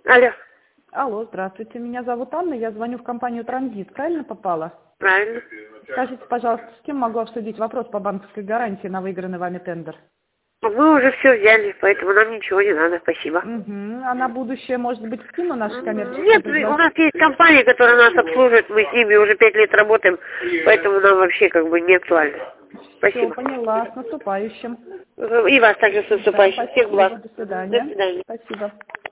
Алло, Алло, здравствуйте. Меня зовут Анна, я звоню в компанию «Транзит». Правильно попала? правильно. Скажите, пожалуйста, с кем могу обсудить вопрос по банковской гарантии на выигранный вами тендер? Мы уже все взяли, поэтому нам ничего не надо, спасибо. Угу. А на будущее, может быть, скину наши коммерческие Нет, у предложения? нас есть компания, которая нас обслуживает, мы с ними уже 5 лет работаем, поэтому нам вообще как бы не актуально. Все, Спасибо. поняла. С наступающим. И вас также с Да, наступающим. Всех благ. спасибо. До До свидания. свидания. Спасибо.